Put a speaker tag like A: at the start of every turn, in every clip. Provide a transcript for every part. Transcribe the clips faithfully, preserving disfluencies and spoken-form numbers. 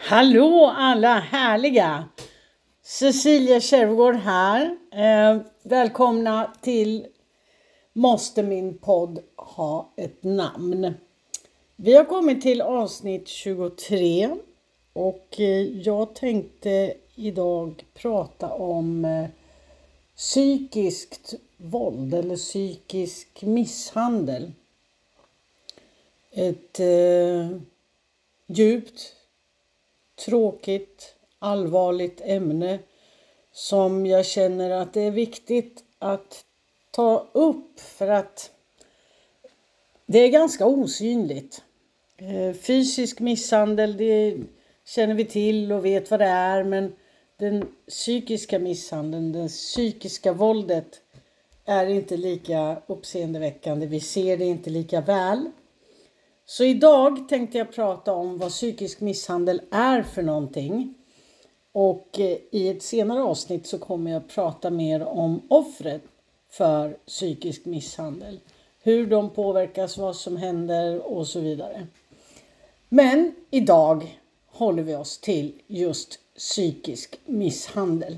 A: Hallå alla härliga! Cecilia Kärvgård här. Eh, välkomna till Måste min podd ha ett namn? Vi har kommit till avsnitt tjugotre och eh, jag tänkte idag prata om eh, psykiskt våld eller psykisk misshandel. Ett eh, djupt tråkigt, allvarligt ämne som jag känner att det är viktigt att ta upp för att det är ganska osynligt. Fysisk misshandel, det känner vi till och vet vad det är, men den psykiska misshandeln, det psykiska våldet är inte lika uppseendeväckande. Vi ser det inte lika väl. Så idag tänkte jag prata om vad psykisk misshandel är för någonting. Och i ett senare avsnitt så kommer jag prata mer om offret för psykisk misshandel. Hur de påverkas, vad som händer och så vidare. Men idag håller vi oss till just psykisk misshandel.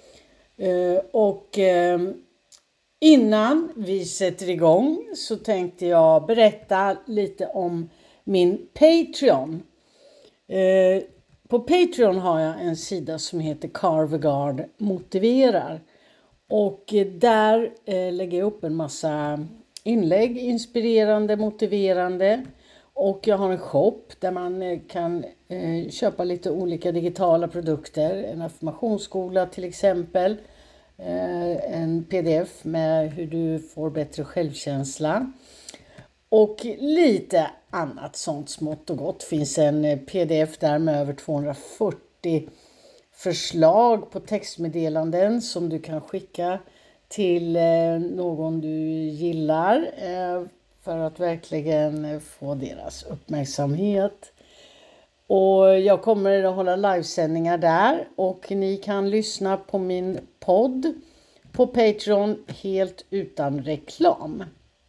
A: Och innan vi sätter igång så tänkte jag berätta lite om min Patreon. Eh, på Patreon har jag en sida som heter Carvegard motiverar. Och där eh, lägger jag upp en massa inlägg, inspirerande, motiverande. Och jag har en shop där man eh, kan eh, köpa lite olika digitala produkter. En affirmationsskola till exempel. En pdf med hur du får bättre självkänsla. Och lite annat sånt smått och gott. Finns en pdf där med över tvåhundrafyrtio förslag på textmeddelanden som du kan skicka till någon du gillar. För att verkligen få deras uppmärksamhet. Och jag kommer att hålla livesändningar där och ni kan lyssna på min podd på Patreon helt utan reklam.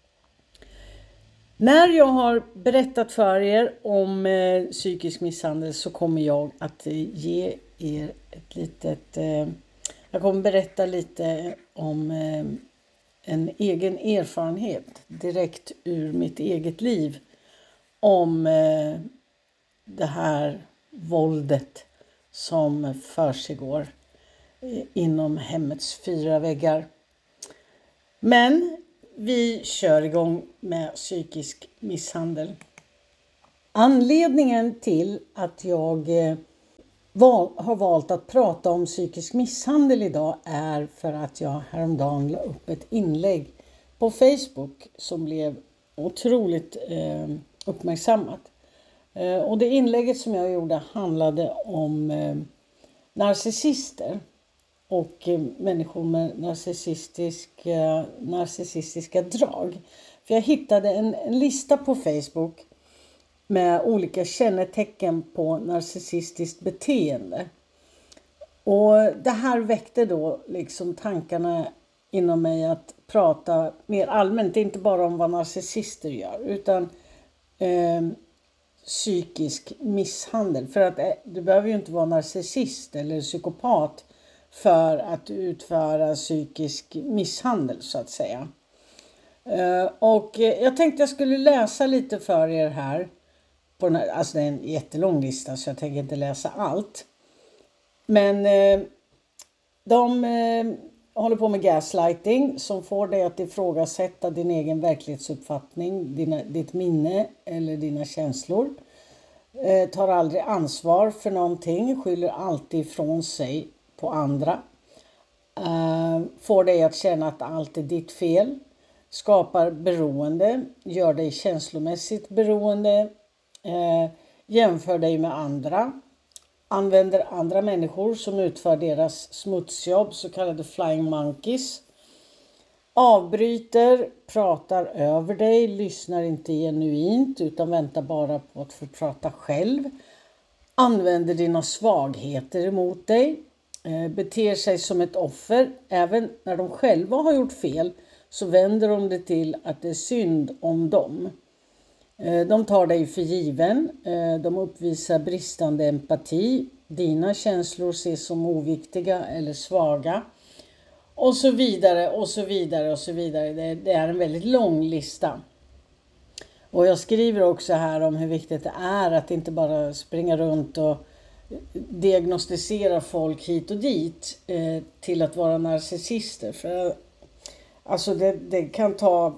A: När jag har berättat för er om eh, psykisk misshandel så kommer jag att eh, ge er ett litet... Eh, jag kommer berätta lite om eh, en egen erfarenhet direkt ur mitt eget liv om... Eh, det här våldet som försiggår inom hemmets fyra väggar. Men vi kör igång med psykisk misshandel. Anledningen till att jag val, har valt att prata om psykisk misshandel idag är för att jag häromdagen la upp ett inlägg på Facebook som blev otroligt eh, uppmärksammat. Och det inlägget som jag gjorde handlade om eh, narcissister och eh, människor med narcissistiska, narcissistiska drag. För jag hittade en, en lista på Facebook med olika kännetecken på narcissistiskt beteende. Och det här väckte då liksom tankarna inom mig att prata mer allmänt, inte bara om vad narcissister gör utan... Eh, psykisk misshandel. För att du behöver ju inte vara narcissist eller psykopat för att utföra psykisk misshandel så att säga. Och jag tänkte jag skulle läsa lite för er här. På den här, alltså det är en jättelång lista så jag tänker inte läsa allt. Men de håller på med gaslighting som får dig att ifrågasätta din egen verklighetsuppfattning, dina, ditt minne eller dina känslor. Eh, tar aldrig ansvar för någonting, skyller alltid ifrån sig på andra. Eh, får dig att känna att allt är ditt fel. Skapar beroende, gör dig känslomässigt beroende. Eh, jämför dig med andra. Använder andra människor som utför deras smutsjobb, så kallade flying monkeys. Avbryter, pratar över dig, lyssnar inte genuint utan väntar bara på att få prata själv. Använder dina svagheter emot dig. Beter sig som ett offer. Även när de själva har gjort fel så vänder de det till att det är synd om dem. De tar dig för given, de uppvisar bristande empati, dina känslor ses som oviktiga eller svaga och så vidare och så vidare och så vidare. Det, det är en väldigt lång lista. Och jag skriver också här om hur viktigt det är att inte bara springa runt och diagnostisera folk hit och dit eh, till att vara narcissister. För alltså det, det kan ta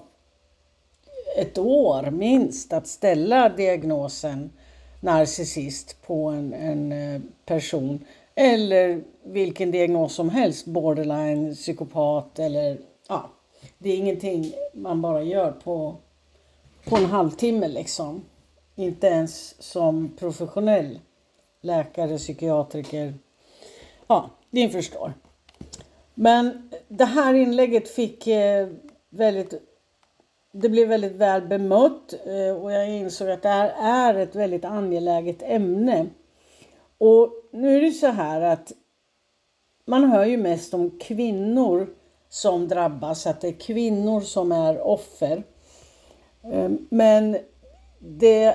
A: ett år minst att ställa diagnosen narcissist på en, en person. Eller vilken diagnos som helst, borderline, psykopat eller ja. Det är ingenting man bara gör på, på en halvtimme liksom. Inte ens som professionell läkare, psykiatriker. Ja, ni förstår. Men det här inlägget fick eh, väldigt, det blev väldigt väl bemött eh, och jag insåg att det här är ett väldigt angeläget ämne. Och nu är det så här att man hör ju mest om kvinnor som drabbas, att det är kvinnor som är offer. Eh, men det,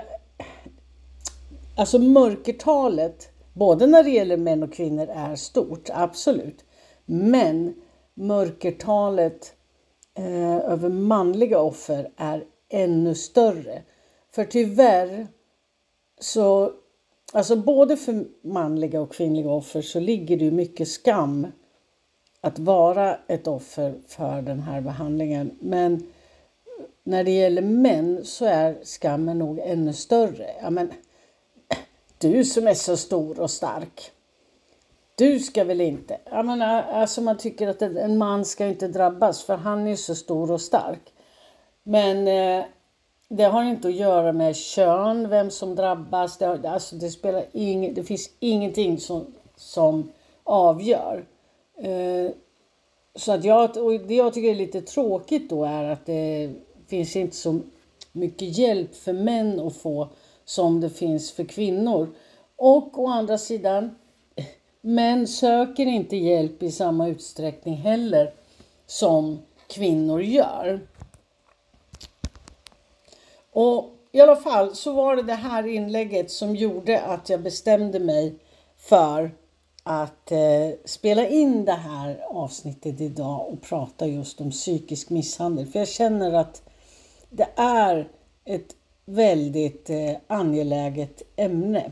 A: alltså mörkertalet, både när det gäller män och kvinnor är stort, absolut. Men mörkertalet eh, över manliga offer är ännu större. För tyvärr så, alltså både för manliga och kvinnliga offer så ligger det ju mycket skam att vara ett offer för den här behandlingen. Men när det gäller män så är skammen nog ännu större. Ja, men du som är så stor och stark. Du ska väl inte. Jag menar, alltså man tycker att en man ska inte drabbas för han är så stor och stark. Men eh, det har inte att göra med kön, vem som drabbas. Det, har, alltså det, spelar ing, det finns ingenting som, som avgör. Eh, så att jag, och det jag tycker är lite tråkigt då är att det finns inte så mycket hjälp för män att få som det finns för kvinnor. Och å andra sidan, män söker inte hjälp i samma utsträckning heller som kvinnor gör. Och i alla fall så var det det här inlägget som gjorde att jag bestämde mig för att eh, spela in det här avsnittet idag och prata just om psykisk misshandel. För jag känner att det är ett väldigt eh, angeläget ämne.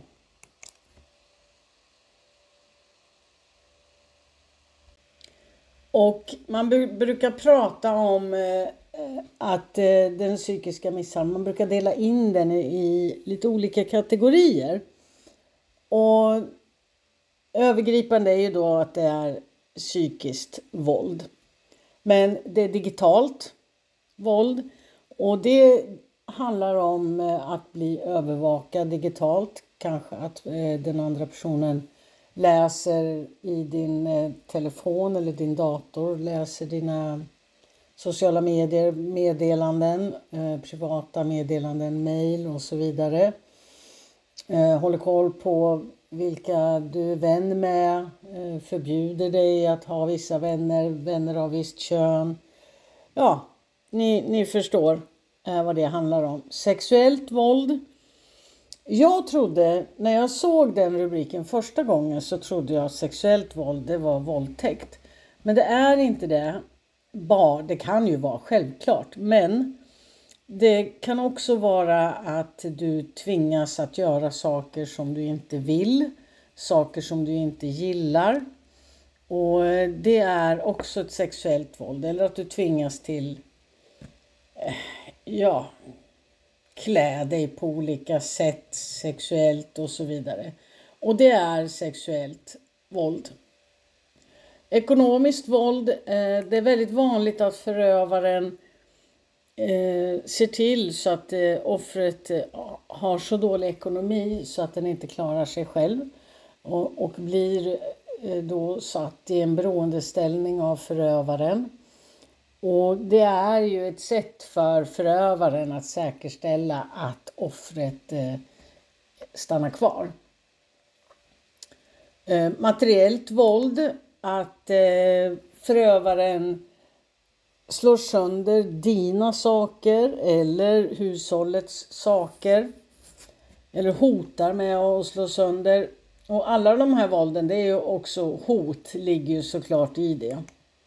A: Och man brukar prata om eh, att eh, den psykiska misshandeln, man brukar dela in den i, i lite olika kategorier. Och övergripande är ju då att det är psykiskt våld. Men det är digitalt våld och det handlar om eh, att bli övervakad digitalt. Kanske att eh, den andra personen läser i din eh, telefon eller din dator, läser dina sociala medier, meddelanden, eh, privata meddelanden, mejl och så vidare. Eh, håller koll på vilka du är vän med, eh, förbjuder dig att ha vissa vänner, vänner av visst kön. Ja, ni, ni förstår eh, vad det handlar om. Sexuellt våld. Jag trodde, när jag såg den rubriken första gången så trodde jag att sexuellt våld det var våldtäkt. Men det är inte det. Bara, det kan ju vara självklart. Men det kan också vara att du tvingas att göra saker som du inte vill. Saker som du inte gillar. Och det är också ett sexuellt våld. Eller att du tvingas till, ja, klä dig på olika sätt sexuellt och så vidare. Och det är sexuellt våld. Ekonomiskt våld, eh, det är väldigt vanligt att förövaren eh, ser till så att eh, offret eh, har så dålig ekonomi så att den inte klarar sig själv. Och, och blir eh, då satt i en beroendeställning av förövaren. Och det är ju ett sätt för förövaren att säkerställa att offret eh, stannar kvar. Eh, materiellt våld, att eh, förövaren slår sönder dina saker eller hushållets saker. Eller hotar med att slå sönder. Och alla de här vålden, det är ju också hot, ligger ju såklart i det.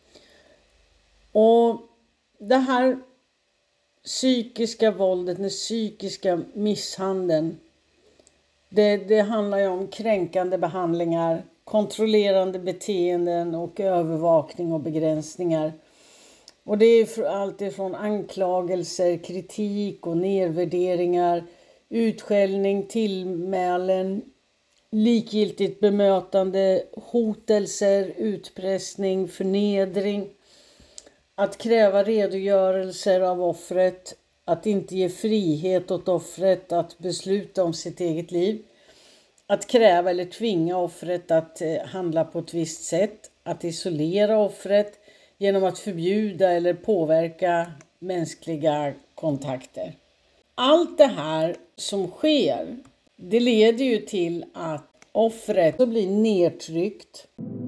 A: Och det här psykiska våldet, den psykiska misshandeln. Det, det handlar ju om kränkande behandlingar, kontrollerande beteenden och övervakning och begränsningar. Och det är allt ifrån anklagelser, kritik och nedvärderingar, utskällning, tillmälen, likgiltigt bemötande, hotelser, utpressning, förnedring. Att kräva redogörelser av offret, att inte ge frihet åt offret att besluta om sitt eget liv. Att kräva eller tvinga offret att handla på ett visst sätt. Att isolera offret genom att förbjuda eller påverka mänskliga kontakter. Allt det här som sker, det leder ju till att offret blir nedtryckt.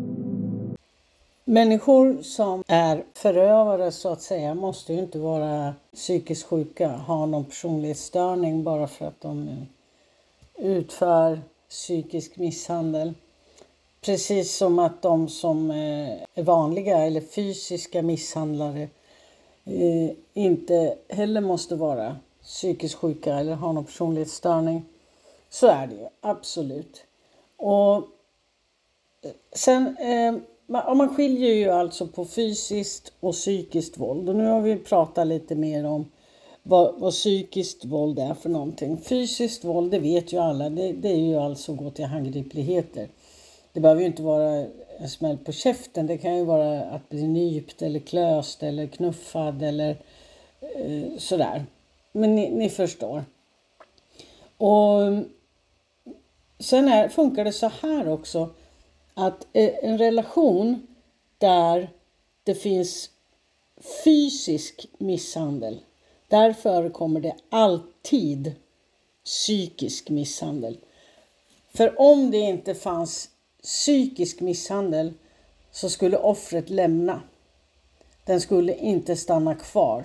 A: Människor som är förövare så att säga måste ju inte vara psykiskt sjuka, ha någon personlighetsstörning bara för att de utför psykisk misshandel. Precis som att de som är vanliga eller fysiska misshandlare inte heller måste vara psykiskt sjuka eller ha någon personlighetsstörning. Så är det ju, absolut. Och sen... Och man skiljer ju alltså på fysiskt och psykiskt våld. Och nu har vi pratat lite mer om vad, vad psykiskt våld är för någonting. Fysiskt våld, det vet ju alla. Det, det är ju alltså gå till handgripligheter. Det behöver ju inte vara en smäll på käften. Det kan ju vara att bli nypt eller klöst eller knuffad eller eh, sådär. Men ni, ni förstår. Och sen är, funkar det så här också. Att en relation där det finns fysisk misshandel, där förekommer det alltid psykisk misshandel. För om det inte fanns psykisk misshandel så skulle offret lämna. Den skulle inte stanna kvar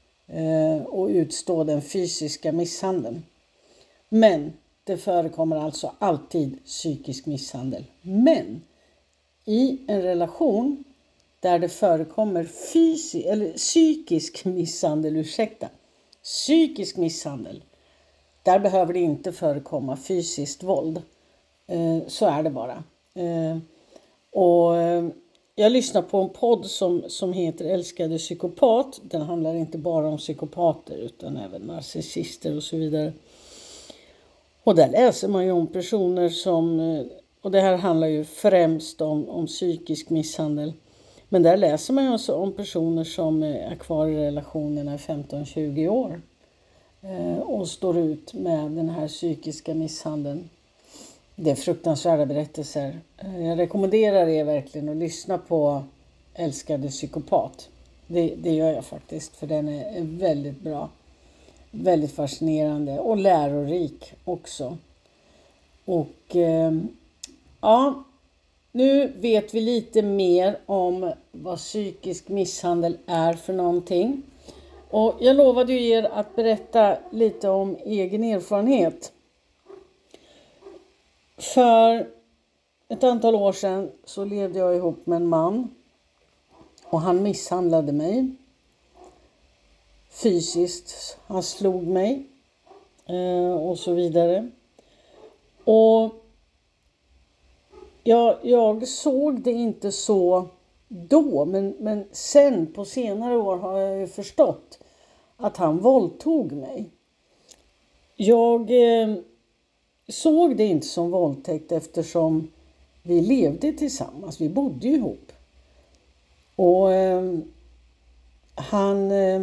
A: och utstå den fysiska misshandeln. Men det förekommer alltså alltid psykisk misshandel. Men i en relation där det förekommer fysisk eller psykisk misshandel, ursäkta, psykisk misshandel, där behöver det inte förekomma fysiskt våld. Eh, så är det bara. Eh, och eh, jag lyssnar på en podd som, som heter Älskade psykopat. Den handlar inte bara om psykopater utan även narcissister och så vidare. Och där läser man ju om personer som, och det här handlar ju främst om, om psykisk misshandel. Men där läser man ju också om personer som är kvar i relationerna i femton till tjugo år. Eh, och står ut med den här psykiska misshandeln. Det är fruktansvärda berättelser. Eh, jag rekommenderar er verkligen att lyssna på Älskade psykopat. Det, det gör jag faktiskt, för den är, är väldigt bra. Väldigt fascinerande och lärorik också. Och eh, ja, nu vet vi lite mer om vad psykisk misshandel är för någonting. Och jag lovade ju er att berätta lite om egen erfarenhet. För ett antal år sedan så levde jag ihop med en man. Och han misshandlade mig. Fysiskt. Han slog mig. Eh, och så vidare. Och jag, jag såg det inte så då. Men, men sen på senare år har jag ju förstått att han våldtog mig. Jag eh, såg det inte som våldtäkt eftersom vi levde tillsammans. Vi bodde ihop. Och eh, han... Eh,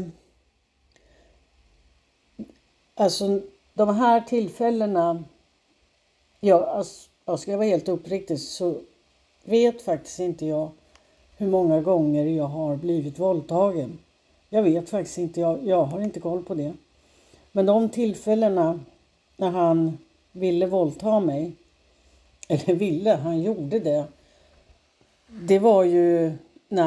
A: alltså de här tillfällena... Jag, alltså, jag ska vara helt uppriktig så vet faktiskt inte jag hur många gånger jag har blivit våldtagen. Jag vet faktiskt inte, jag, jag har inte koll på det. Men de tillfällena när han ville våldta mig, eller ville, han gjorde det. Det var ju när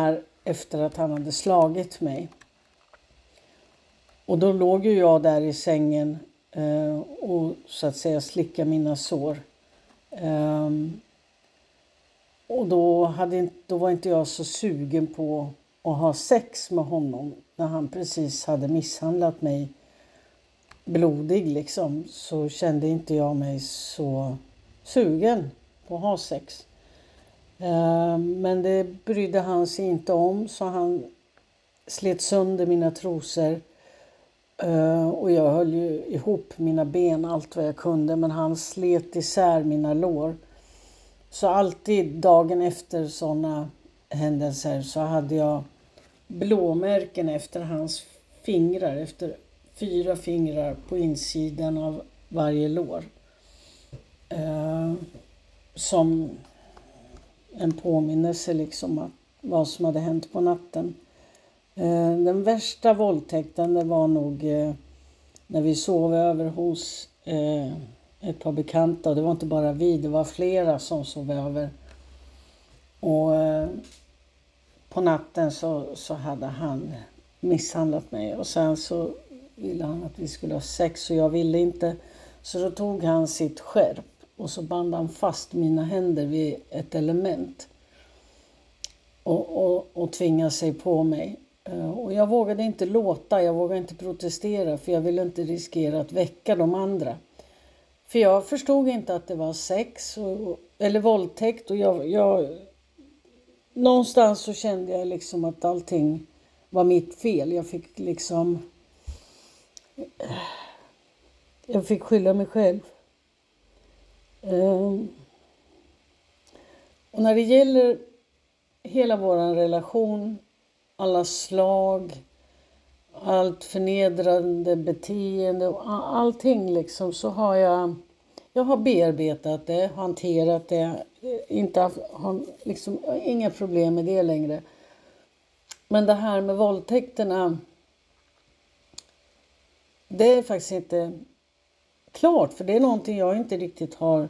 A: efter att han hade slagit mig. Och då låg ju jag där i sängen eh, och så att säga slickade mina sår. Eh, och då, hade, då var inte jag så sugen på att ha sex med honom när han precis hade misshandlat mig blodig liksom. Så kände inte jag mig så sugen på att ha sex. Eh, men det brydde han sig inte om, så han slet sönder mina trosor. Uh, och jag höll ju ihop mina ben allt vad jag kunde, men han slet isär mina lår. Så alltid dagen efter sådana händelser så hade jag blåmärken efter hans fingrar, efter fyra fingrar på insidan av varje lår. Uh, som en påminnelse liksom att vad som hade hänt på natten. Den värsta våldtäkten det var nog eh, när vi sov över hos eh, ett par bekanta. Det var inte bara vi, det var flera som sov över. Och eh, på natten så, så hade han misshandlat mig. Och sen så ville han att vi skulle ha sex och jag ville inte. Så då tog han sitt skärp och så band han fast mina händer vid ett element. Och, och, och tvingade sig på mig. Och jag vågade inte låta, jag vågade inte protestera för jag ville inte riskera att väcka de andra. För jag förstod inte att det var sex och, eller våldtäkt och jag, jag någonstans så kände jag liksom att allting var mitt fel. Jag fick liksom jag fick skylla mig själv. Um, och när det gäller hela våran relation, alla slag, allt förnedrande beteende och allting liksom, så har jag jag har bearbetat det, hanterat det, inte haft, har liksom inga problem med det längre. Men det här med våldtäkterna, det är faktiskt inte klart, för det är någonting jag inte riktigt har.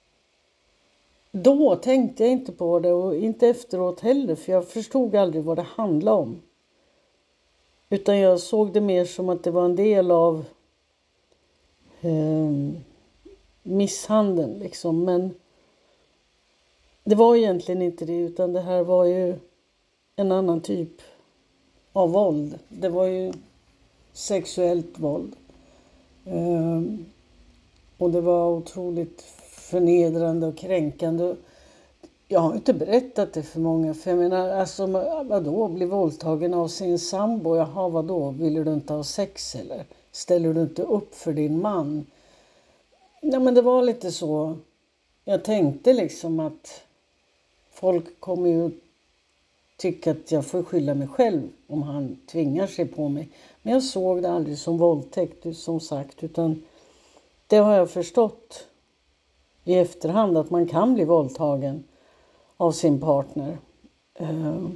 A: Då tänkte jag inte på det och inte efteråt heller, för jag förstod aldrig vad det handlade om. Utan jag såg det mer som att det var en del av eh, misshandeln liksom. Men det var egentligen inte det, utan det här var ju en annan typ av våld. Det var ju sexuellt våld. Eh, och det var otroligt förnedrande och kränkande. Jag har inte berättat det för många. För jag menar, alltså, vadå? Bli våldtagen av sin sambo? Jaha, vadå? Vill du inte ha sex eller? Ställer du inte upp för din man? Ja, men det var lite så. Jag tänkte liksom att folk kommer ju tycka att jag får skylla mig själv om han tvingar sig på mig. Men jag såg det aldrig som våldtäkt, som sagt. Utan det har jag förstått i efterhand, att man kan bli våldtagen av sin partner. Uh,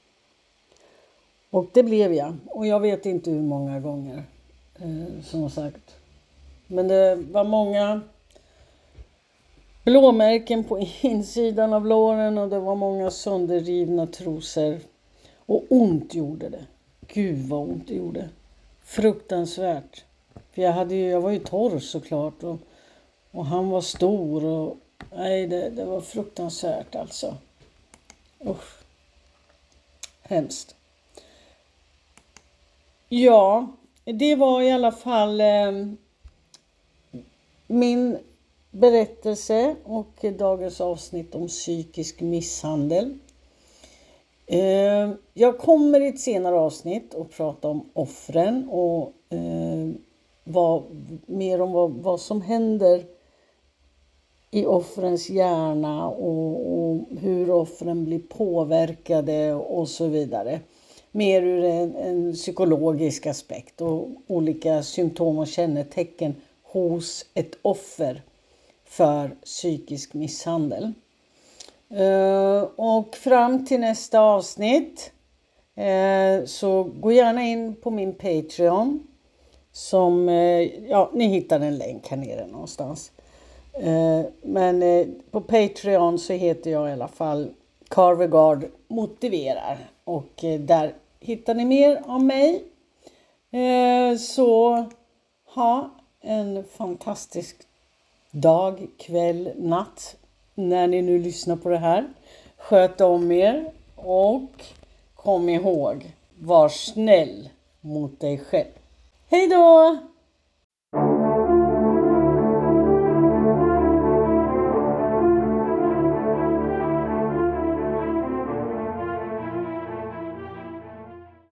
A: och det blev jag. Och jag vet inte hur många gånger, uh, som sagt. Men det var många blåmärken på insidan av låren och det var många sönderrivna trosor. Och ont gjorde det. Gud vad ont det gjorde. Fruktansvärt. För jag, hade ju, jag var ju torr såklart och Och han var stor och nej, det, det var fruktansvärt alltså. Usch. Hemskt. Ja, det var i alla fall eh, min berättelse och dagens avsnitt om psykisk misshandel. Eh, jag kommer i ett senare avsnitt att prata om offren och eh, vad, mer om vad, vad som händer i offrens hjärna och, och hur offren blir påverkade och så vidare. Mer ur en, en psykologisk aspekt och olika symptom och kännetecken hos ett offer för psykisk misshandel. Uh, och fram till nästa avsnitt uh, så gå gärna in på min Patreon som, uh, ja, ni hittar en länk här nere någonstans. Uh, men uh, på Patreon så heter jag i alla fall Carvegard motiverar. Och eh, där hittar ni mer om mig. Eh, så ha en fantastisk dag, kväll, natt när ni nu lyssnar på det här. Sköt om er och kom ihåg, var snäll mot dig själv. Hej då!